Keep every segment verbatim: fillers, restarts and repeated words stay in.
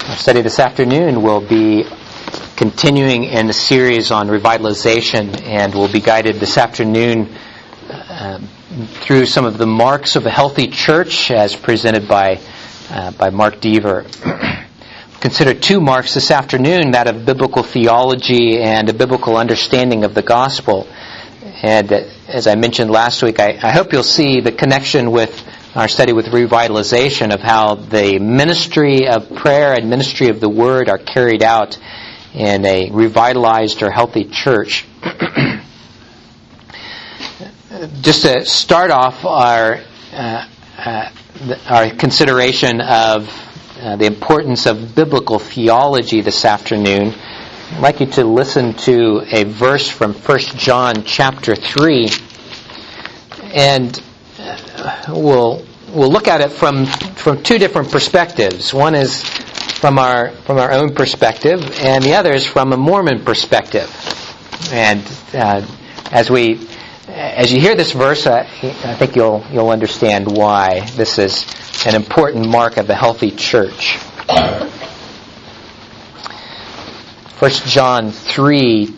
Our study this afternoon will be continuing in the series on revitalization, and we'll be guided this afternoon uh, through some of the marks of a healthy church as presented by uh, by Mark Dever. We'll consider two marks this afternoon, that of biblical theology and a biblical understanding of the gospel. And uh, as I mentioned last week, I, I hope you'll see the connection with our study with revitalization of how the ministry of prayer and ministry of the word are carried out in a revitalized or healthy church. Just to start off our uh, uh, our consideration of uh, the importance of biblical theology this afternoon, I'd like you to listen to a verse from First John chapter three, and we'll we'll look at it from from two different perspectives. One is from our from our own perspective, and the other is from a Mormon perspective. And uh, as we as you hear this verse, uh, I think you'll you'll understand why this is an important mark of a healthy church. First John three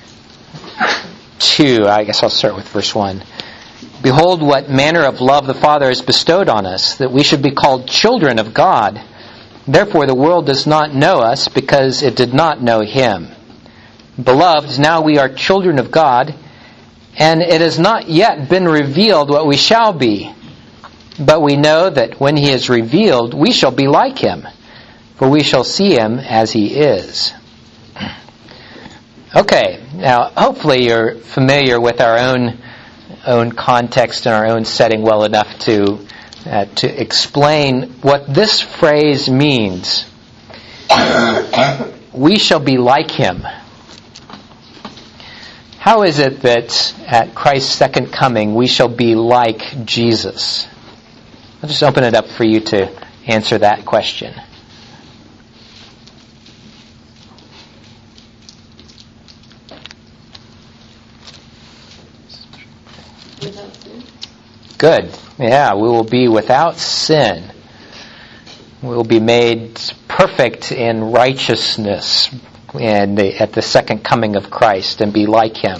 two. I guess I'll start with verse one. Behold, what manner of love the Father has bestowed on us, that we should be called children of God. Therefore the world does not know us, because it did not know Him. Beloved, now we are children of God, and it has not yet been revealed what we shall be. But we know that when He is revealed, we shall be like Him, for we shall see Him as He is. Okay, now hopefully you're familiar with our own own context and our own setting well enough to uh, to explain what this phrase means. We shall be like Him. How is it that at Christ's second coming we shall be like Jesus? I'll just open it up for you to answer that question. Without sin? Good. Yeah, we will be without sin. We will be made perfect in righteousness and at the second coming of Christ and be like Him.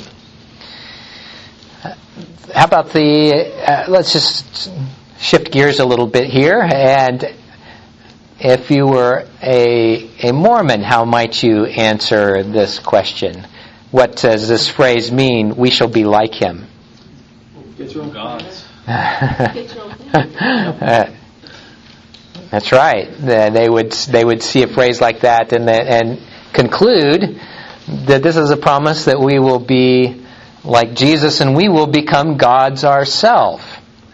How about the, uh, let's just shift gears a little bit here, and if you were a, a Mormon, how might you answer this question? What does this phrase mean, we shall be like Him? Get your own gods. Get your own thing. That's right. They would they would see a phrase like that and and conclude that this is a promise that we will be like Jesus and we will become gods ourselves.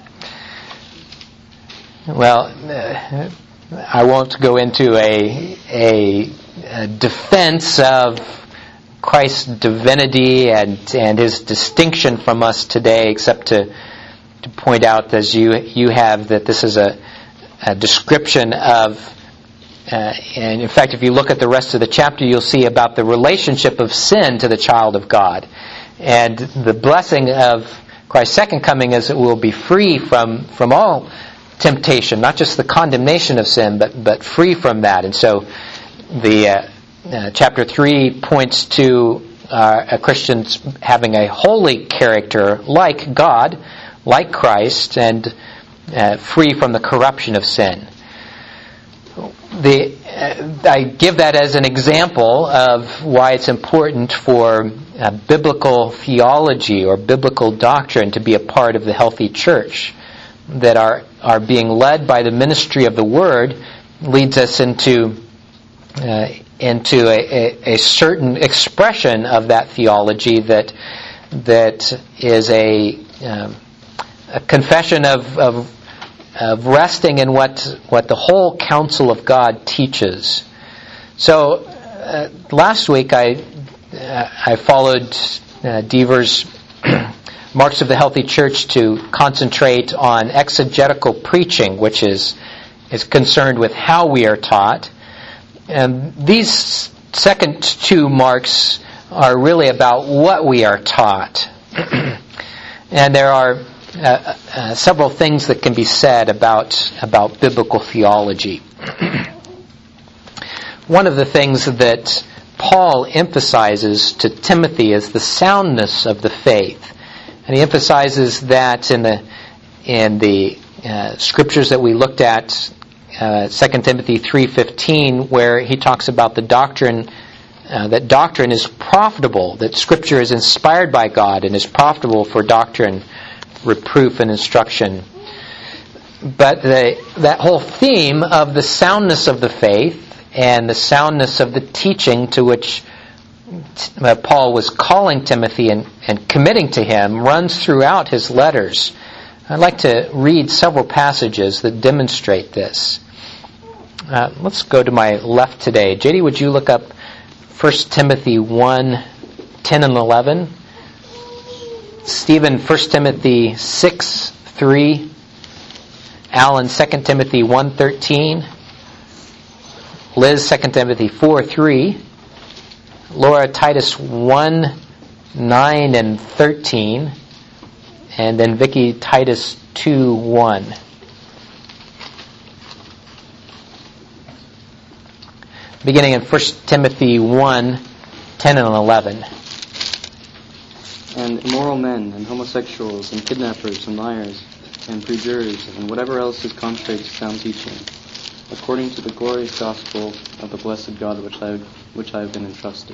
Well, I won't go into a a, a defense of Christ's divinity and and His distinction from us today, except to to point out, as you you have, that this is a, a description of, uh, and in fact, if you look at the rest of the chapter, you'll see about the relationship of sin to the child of God, and the blessing of Christ's second coming is that we'll be free from from all temptation, not just the condemnation of sin, but but free from that, and so the. Uh, Uh, chapter three points to uh, a Christian's having a holy character like God, like Christ, and uh, free from the corruption of sin. The uh, I give that as an example of why it's important for uh, biblical theology or biblical doctrine to be a part of the healthy church, that our, our being led by the ministry of the Word leads us into uh, into a, a, a certain expression of that theology that that is a, um, a confession of, of of resting in what what the whole counsel of God teaches. So uh, last week I uh, I followed uh, Dever's Marks of the Healthy Church to concentrate on exegetical preaching, which is is concerned with how we are taught. And these second two marks are really about what we are taught. And there are uh, uh, several things that can be said about about biblical theology. one of the things that Paul emphasizes to Timothy is the soundness of the faith. And he emphasizes that in the in the uh, scriptures that we looked at, uh, Second Timothy three fifteen, where he talks about the doctrine, uh, that doctrine is profitable, that Scripture is inspired by God and is profitable for doctrine, reproof, and instruction. But the, that whole theme of the soundness of the faith and the soundness of the teaching to which uh, Paul was calling Timothy and, and committing to him runs throughout his letters. I'd like to read several passages that demonstrate this. Uh, let's go to my left today. J D, would you look up First Timothy one, ten and eleven? Stephen, First Timothy six, three. Alan, Second Timothy one, thirteen. Liz, Second Timothy four, three. Laura, Titus one, nine and thirteen. And then Vicky, Titus two, one. Beginning in First Timothy one, ten and eleven. And immoral men, and homosexuals, and kidnappers, and liars, and perjurers, and whatever else is contrary to sound teaching, according to the glorious gospel of the blessed God which I, which I have been entrusted.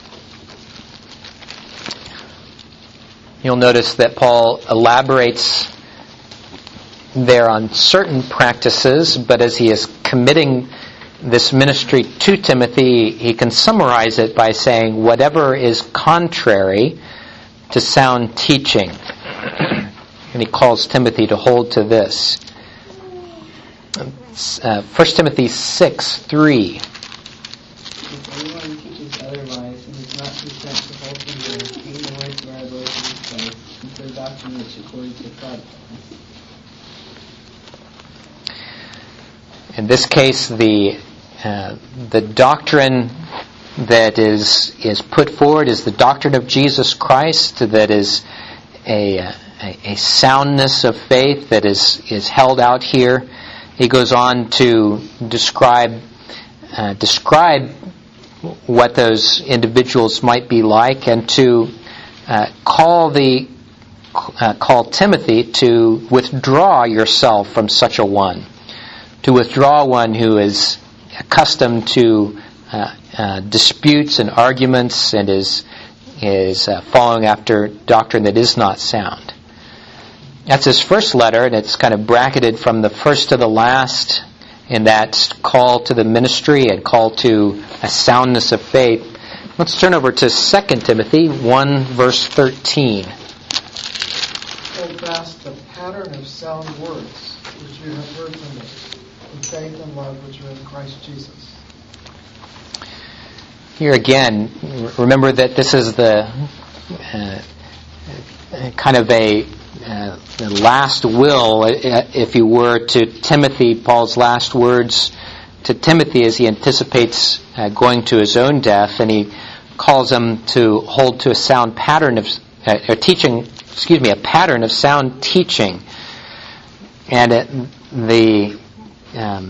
You'll notice that Paul elaborates there on certain practices, but as he is committing this ministry to Timothy, he can summarize it by saying, whatever is contrary to sound teaching. And he calls Timothy to hold to this. Uh, First Timothy six, three. If anyone teaches otherwise and is not content to hold to the word, even the words of our Lord Jesus Christ, and for the doctrine which according to God. In this case, the uh, the doctrine that is is put forward is the doctrine of Jesus Christ, that is a a, a soundness of faith that is is held out here. He goes on to describe uh, describe what those individuals might be like, and to uh, call the uh, call Timothy to withdraw yourself from such a one, to withdraw one who is accustomed to uh, uh, disputes and arguments and is is uh, following after doctrine that is not sound. That's his first letter, and it's kind of bracketed from the first to the last in that call to the ministry and call to a soundness of faith. Let's turn over to Second Timothy one, verse thirteen. Hold fast the pattern of sound words which you have heard from me, in faith and love which are in Christ Jesus. Here again, remember that this is the uh, kind of a uh, the last will, if you were, to Timothy, Paul's last words to Timothy as he anticipates uh, going to his own death, and he calls him to hold to a sound pattern of uh, or teaching, excuse me, a pattern of sound teaching. And it, the um,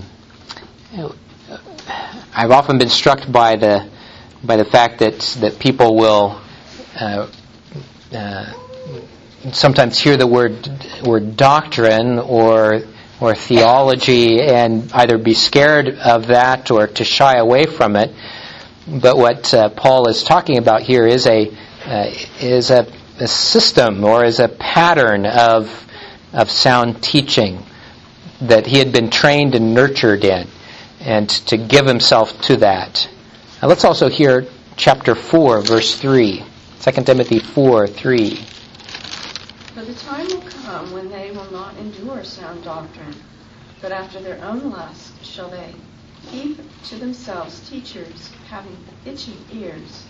I've often been struck by the by the fact that that people will uh, uh, sometimes hear the word word doctrine or or theology and either be scared of that or to shy away from it. But what uh, Paul is talking about here is a uh, is a, a system or is a pattern of of sound teaching that he had been trained and nurtured in, and to give himself to that. Now let's also hear chapter four, verse three. Second Timothy four, three. For the time will come when they will not endure sound doctrine, but after their own lust shall they heap to themselves teachers having itching ears.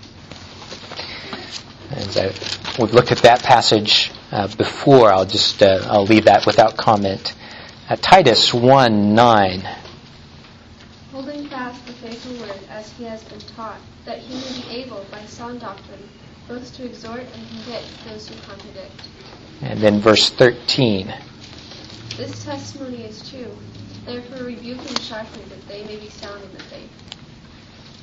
And uh, we've looked at that passage uh, before. I'll just uh, I'll leave that without comment. Uh, Titus one, nine. Holding fast the faithful word as he has been taught, that he may be able by sound doctrine both to exhort and convict those who contradict. And then verse thirteen. This testimony is true. Therefore rebuke them sharply, that they may be sound in the faith.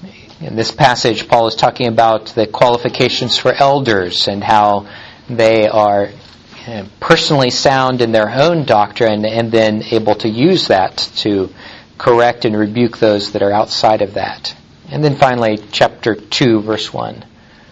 in this passage, Paul is talking about the qualifications for elders and how they are personally sound in their own doctrine and then able to use that to correct and rebuke those that are outside of that. And then finally, chapter two, verse one.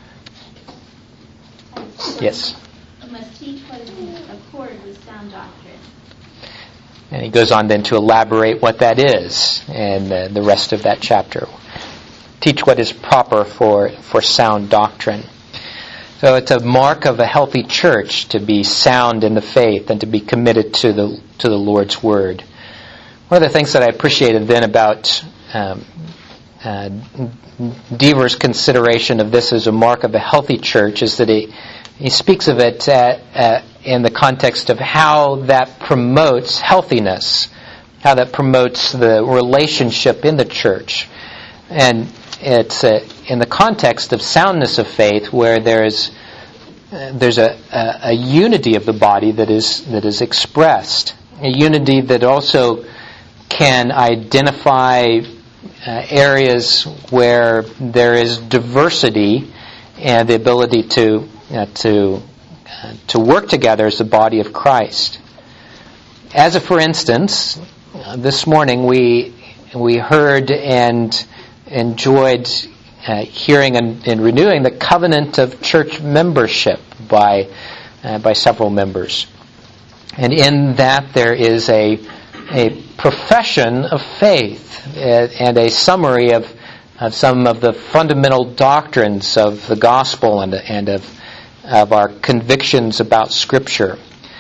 Yes? You must teach what is in accord with sound doctrine. And he goes on then to elaborate what that is and uh, the rest of that chapter. Teach what is proper for, for sound doctrine. So it's a mark of a healthy church to be sound in the faith and to be committed to the to the Lord's Word. One of the things that I appreciated then about um, uh, Deaver's consideration of this as a mark of a healthy church is that he, he speaks of it uh, uh, in the context of how that promotes healthiness, how that promotes the relationship in the church. And it's uh, in the context of soundness of faith where there's uh, there's a, a, a unity of the body that is that is expressed, a unity that also can identify uh, areas where there is diversity and the ability to uh, to uh, to work together as the body of Christ. As a for instance, uh, this morning we we heard and enjoyed uh, hearing and, and renewing the covenant of church membership by uh, by several members, and in that there is a a profession of faith and a summary of of some of the fundamental doctrines of the gospel and and of of our convictions about Scripture.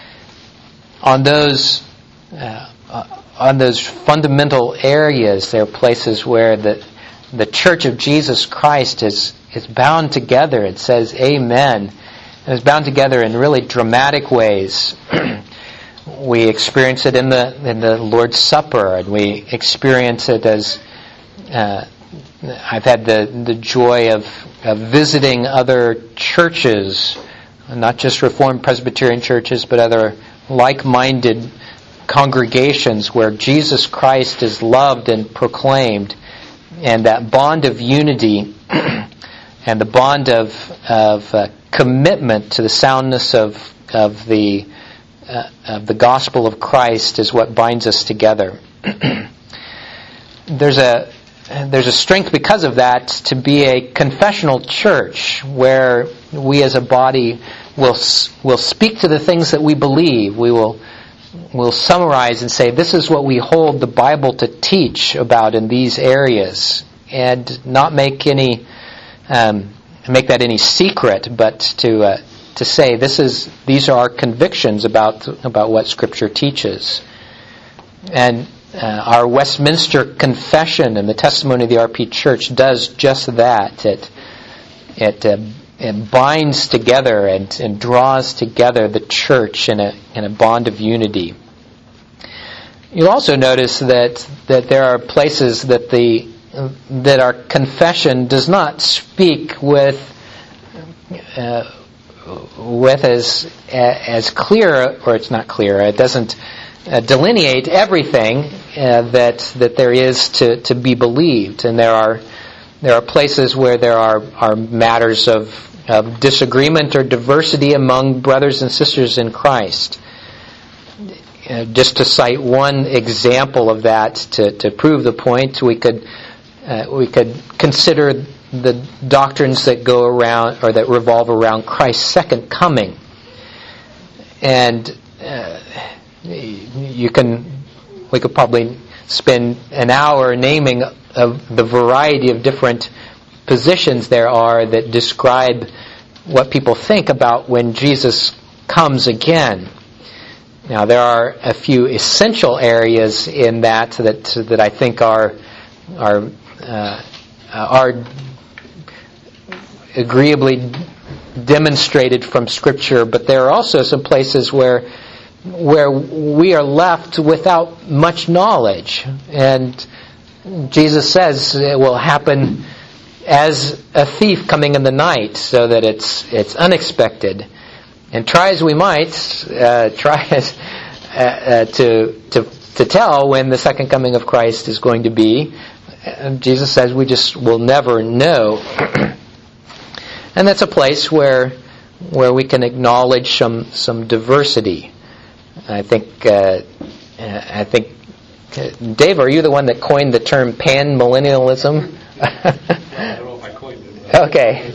On those uh, on those fundamental areas, there are places where the The Church of Jesus Christ is is bound together. It says Amen. And it's bound together in really dramatic ways. We experience it in the in the Lord's Supper, and we experience it as uh, I've had the the joy of, of visiting other churches, not just Reformed Presbyterian churches, but other like-minded congregations where Jesus Christ is loved and proclaimed. And that bond of unity and the bond of of uh, commitment to the soundness of of the uh, of the gospel of Christ is what binds us together. there's a there's a strength because of that to be a confessional church where we as a body will will speak to the things that we believe. We will We'll summarize and say, this is what we hold the Bible to teach about in these areas, and not make any um, make that any secret, but to uh, to say this is these are our convictions about about what Scripture teaches. And uh, our Westminster Confession and the testimony of the R P Church does just that. It it uh, It binds together and, and draws together the church in a in a bond of unity. You'll also notice that that there are places that the that our confession does not speak with uh, with as as clear, or it's not clear. It doesn't uh, delineate everything uh, that that there is to, to be believed, and there are there are places where there are are matters of of disagreement or diversity among brothers and sisters in Christ. Uh, just to cite one example of that to, to prove the point, we could uh, we could consider the doctrines that go around or that revolve around Christ's second coming. And uh, you can we could probably spend an hour naming of the variety of different positions there are that describe what people think about when Jesus comes again. Now, there are a few essential areas in that that that I think are are uh, are agreeably demonstrated from Scripture, but there are also some places where where we are left without much knowledge, and Jesus says it will happen as a thief coming in the night, so that it's it's unexpected. And try as we might, uh, try as, uh, uh, to to to tell when the second coming of Christ is going to be, Jesus says we just will never know. And that's a place where where we can acknowledge some some diversity. I think uh, I think uh, Dave, are you the one that coined the term pan-millennialism? I don't know if I coined it. Okay.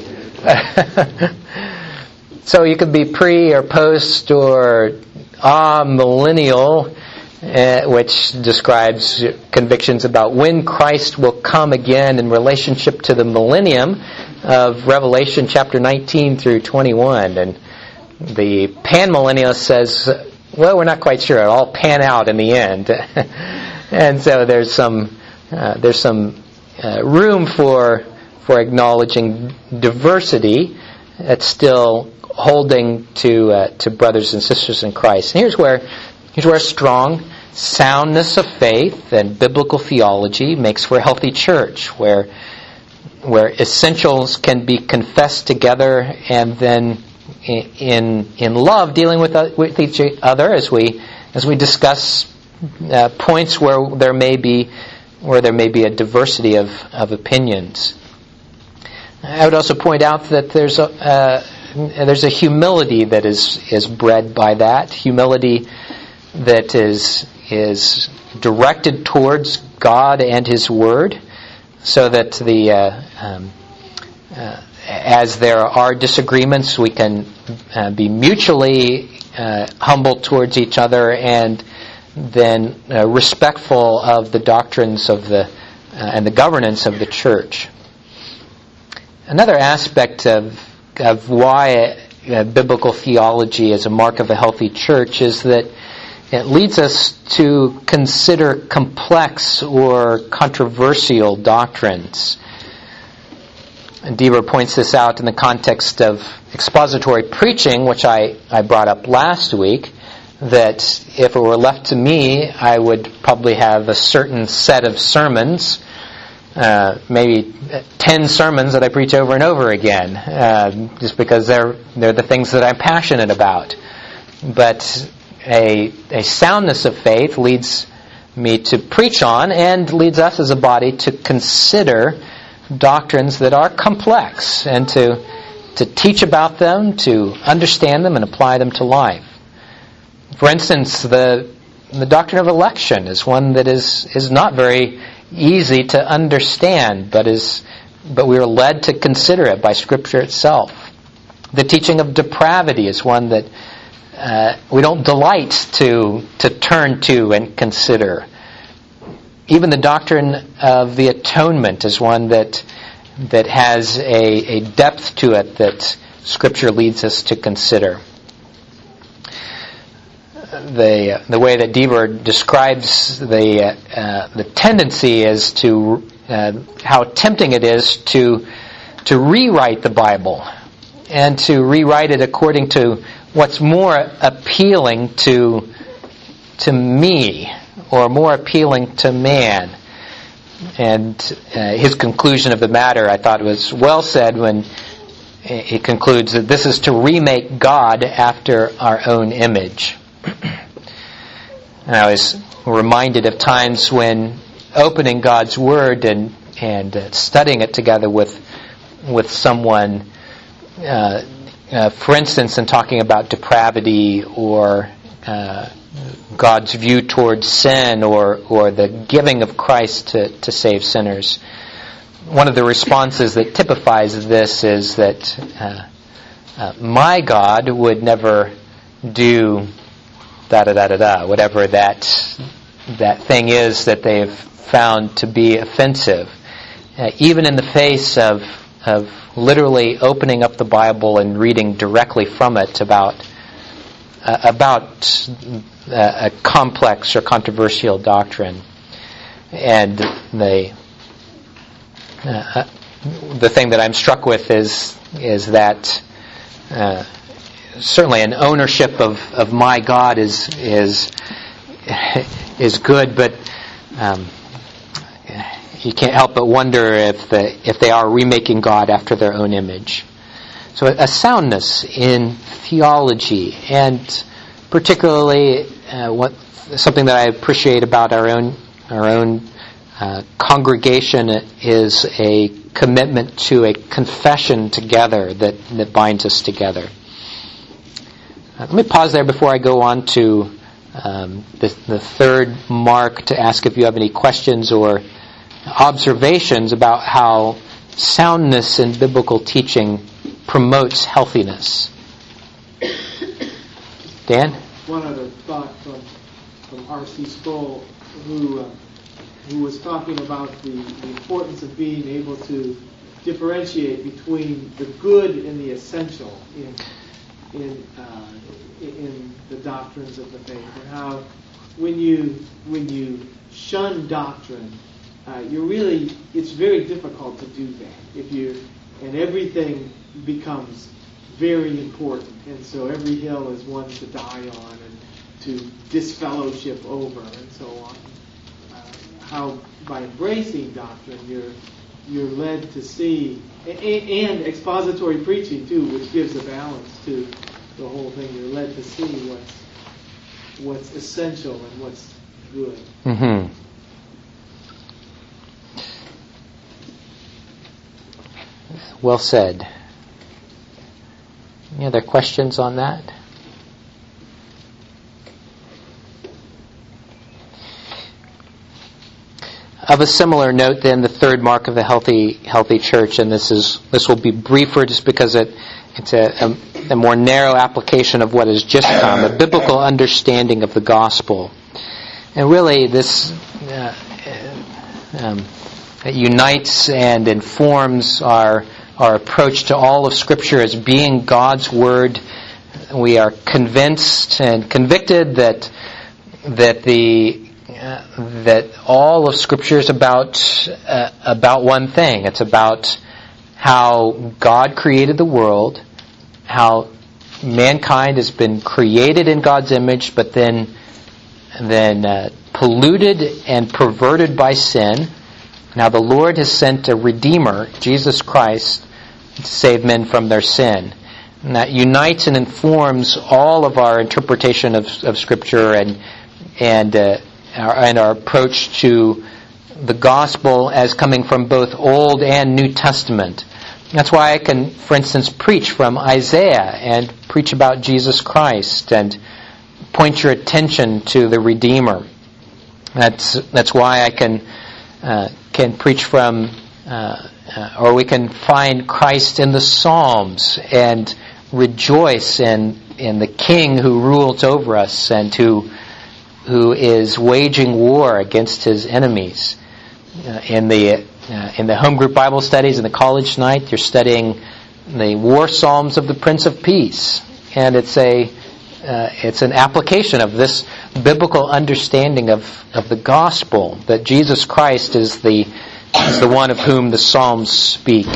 So you could be pre or post or ah-millennial, uh, which describes convictions about when Christ will come again in relationship to the millennium of Revelation chapter nineteen through twenty-one. And the pan-millennialist says, well, we're not quite sure. It'll all pan out in the end. And so there's some uh, there's some uh, room for for acknowledging diversity that's still holding to uh, to brothers and sisters in Christ. And here's where here's where strong soundness of faith and biblical theology makes for a healthy church, where where essentials can be confessed together, and then in in love dealing with with each other as we as we discuss uh, points where there may be where there may be a diversity of, of opinions. I would also point out that there's a uh, there's a humility that is is bred by that humility that is is directed towards God and His Word, so that the uh, um, uh, as there are disagreements, we can uh, be mutually uh, humble towards each other, and then uh, respectful of the doctrines of the uh, and the governance of the church. Another aspect of of why uh, biblical theology is a mark of a healthy church is that it leads us to consider complex or controversial doctrines. And Deaver points this out in the context of expository preaching, which I, I brought up last week, that if it were left to me, I would probably have a certain set of sermons, uh, maybe ten sermons that I preach over and over again, uh, just because they're they're the things that I'm passionate about. But a a soundness of faith leads me to preach on, and leads us as a body to consider doctrines that are complex, and to to teach about them, to understand them, and apply them to life. For instance, the the doctrine of election is one that is is not very easy to understand, but is but we are led to consider it by Scripture itself. The teaching of depravity is one that uh, we don't delight to to turn to and consider. Even the doctrine of the atonement is one that that has a, a depth to it that Scripture leads us to consider. The the way that Deaver describes the uh, the tendency is to uh, how tempting it is to to rewrite the Bible, and to rewrite it according to what's more appealing to to me, or more appealing to man. And uh, his conclusion of the matter, I thought, was well said when he concludes that this is to remake God after our own image. And I was reminded of times when opening God's Word and and uh, studying it together with with someone, uh, uh, for instance, in talking about depravity, or uh, God's view towards sin, or or the giving of Christ to, to save sinners. One of the responses that typifies this is that uh, uh, my God would never do da da da da da, whatever that that thing is that they've found to be offensive, uh, even in the face of of literally opening up the Bible and reading directly from it about uh, about uh, a complex or controversial doctrine. And the uh, the thing that I'm struck with is is that. Uh, Certainly, an ownership of, of my God is is is good, but um, you can't help but wonder if the if they are remaking God after their own image. So, a soundness in theology, and particularly uh, what something that I appreciate about our own our own Uh, congregation is a commitment to a confession together that, that binds us together. Uh, let me pause there before I go on to um, the, the third mark to ask if you have any questions or observations about how soundness in biblical teaching promotes healthiness. Dan? One other thought from, from R C Sproul, who uh, who was talking about the, the importance of being able to differentiate between the good and the essential in in uh, in the doctrines of the faith, and how when you when you shun doctrine, uh, you really it's very difficult to do that. If you and everything becomes very important, and so every hill is one to die on and to disfellowship over, and so on. How by embracing doctrine you're you're led to see, and, and expository preaching too, which gives a balance to the whole thing. You're led to see what's what's essential and what's good. Mm-hmm. Well said. Any other questions on that? Of a similar note, then, the third mark of the healthy healthy church, and this is this will be briefer just because it it's a, a, a more narrow application of what has just come, a biblical understanding of the gospel. And really, this uh, um, it unites and informs our our approach to all of Scripture as being God's Word. We are convinced and convicted that that the Uh, that all of Scripture is about uh, about one thing. It's about how God created the world, how mankind has been created in God's image, but then then uh, polluted and perverted by sin. Now the Lord has sent a Redeemer, Jesus Christ, to save men from their sin. And that unites and informs all of our interpretation of, of Scripture and and uh, Our, and our approach to the gospel as coming from both Old and New Testament. That's why I can, for instance, preach from Isaiah and preach about Jesus Christ and point your attention to the Redeemer. That's that's why I can uh, can preach from, uh, uh, or we can find Christ in the Psalms and rejoice in in the King who rules over us and who. who is waging war against his enemies. Uh, in the uh, in the home group Bible studies, in the college night, you're studying the war psalms of the Prince of Peace, and it's a uh, it's an application of this biblical understanding of, of the gospel, that Jesus Christ is the is the one of whom the psalms speak.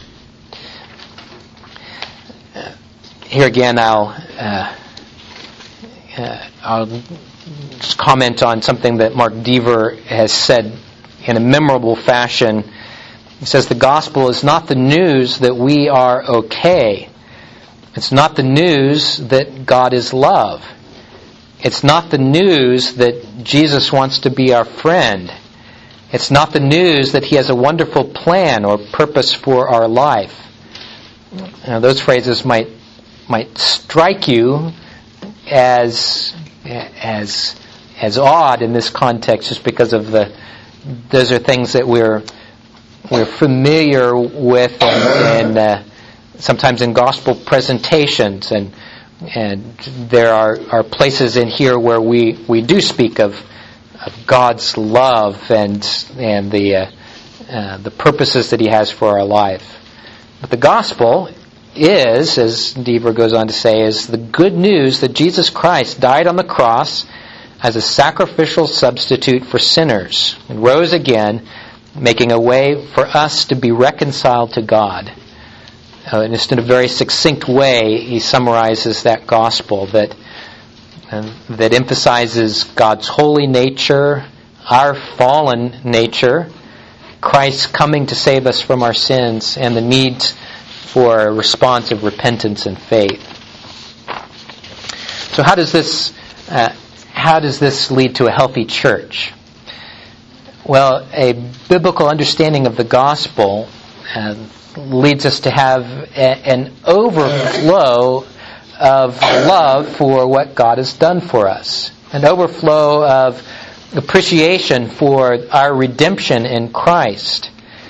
Uh, here again, I'll uh, uh, I'll. Just comment on something that Mark Dever has said in a memorable fashion. He says, the gospel is not the news that we are okay. It's not the news that God is love. It's not the news that Jesus wants to be our friend. It's not the news that He has a wonderful plan or purpose for our life. Now, those phrases might might strike you as as as odd in this context, just because of the those are things that we're we're familiar with, and, and uh, sometimes in gospel presentations, and and there are, are places in here where we, we do speak of, of God's love and and the uh, uh, the purposes that He has for our life. But the gospel is, as Dever goes on to say, is the good news that Jesus Christ died on the cross as a sacrificial substitute for sinners and rose again, making a way for us to be reconciled to God. Uh, and just in a very succinct way, he summarizes that gospel that uh, that emphasizes God's holy nature, our fallen nature, Christ coming to save us from our sins, and the need for a response of repentance and faith. So how does this uh, how does this lead to a healthy church? Well, a biblical understanding of the gospel uh, leads us to have a, an overflow of love for what God has done for us. An overflow of appreciation for our redemption in Christ.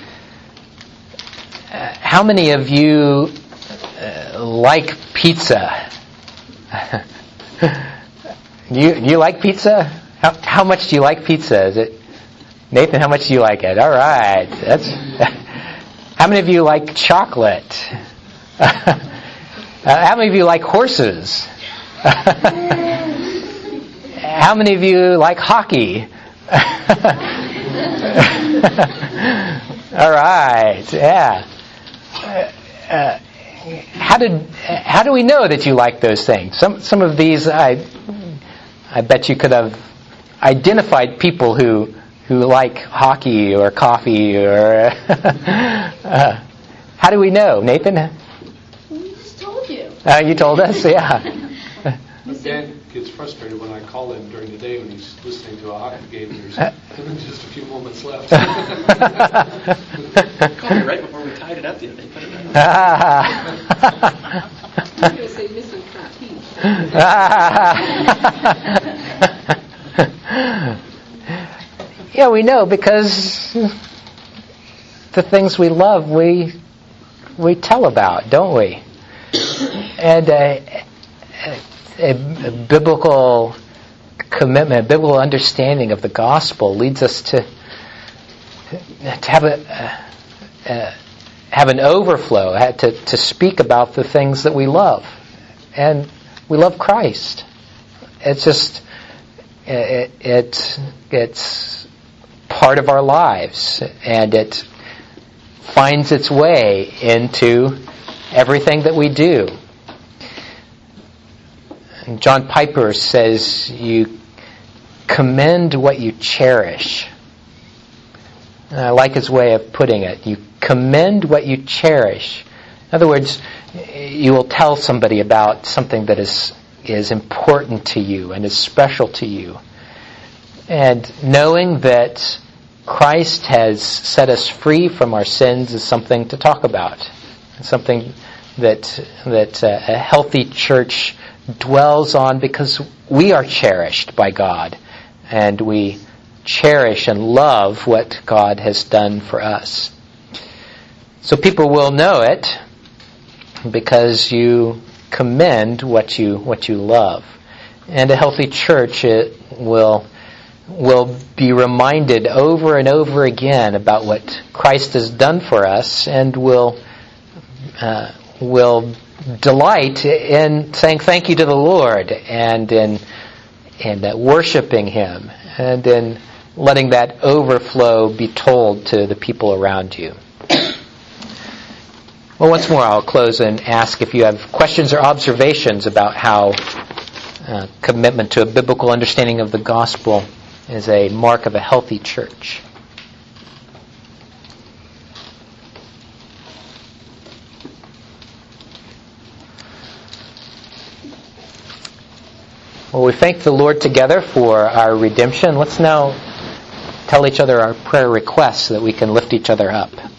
Uh, how many of you uh, like pizza? you you like pizza? How how much do you like pizza? Is it Nathan? How much do you like it? All right, that's. How many of you like chocolate? uh, how many of you like horses? How many of you like hockey? All right, yeah. Uh, uh, how did how do we know that you like those things? Some some of these, I I bet you could have identified people who who like hockey or coffee or. uh, how do we know, Nathan? We just told you. Uh, you told us, yeah. Dan gets frustrated when I call him during the day when he's listening to a hockey game and there's just a few moments left. Called me right before we tied it up the other day. Put it right I'm going to say missing trapeze. Yeah, we know because the things we love, we we tell about, don't we? And uh, a, a biblical commitment, a biblical understanding of the gospel leads us to to have a, a have an overflow, to to speak about the things that we love, and we love Christ. It's just it, it it's part of our lives, and it finds its way into everything that we do. And John Piper says, you commend what you cherish. And I like his way of putting it. You commend what you cherish. In other words, you will tell somebody about something that is is important to you and is special to you. And knowing that Christ has set us free from our sins is something to talk about. It's something that that uh, a healthy church dwells on because we are cherished by God, and we cherish and love what God has done for us. So people will know it because you commend what you what you love. And a healthy church, it will will be reminded over and over again about what Christ has done for us, and will uh, will delight in saying thank you to the Lord, and in in uh, worshiping Him, and in letting that overflow be told to the people around you. Well, once more, I'll close and ask if you have questions or observations about how uh, commitment to a biblical understanding of the gospel is a mark of a healthy church. Well, we thank the Lord together for our redemption. Let's now tell each other our prayer requests so that we can lift each other up.